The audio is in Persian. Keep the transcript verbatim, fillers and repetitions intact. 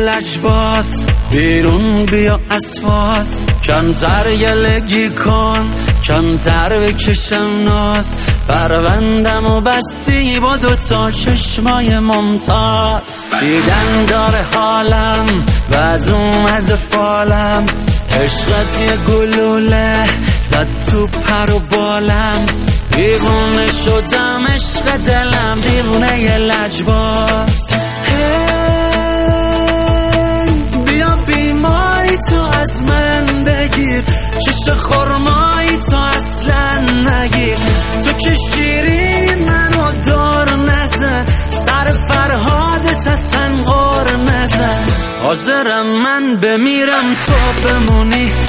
لجباس، بیرون بیا از فاس، کمتر گلگی کن، کمتر بکشم ناز. پروندم و بستی با دوتا چشمای ممتاز. دیدن داره حالم بعد اومده فالم، عشقت یه گلوله زد تو پر و بالم. دیوونه شدم عشق دلم، دیوونه یه لجباز. بیا بیماری تو از من بگیر، چش خرمایی تو اصلا نگیر. تو که شیرین منو دار نزن، سر فرهادت اصلا غار نزن. حاضرم من بمیرم تو بمونی،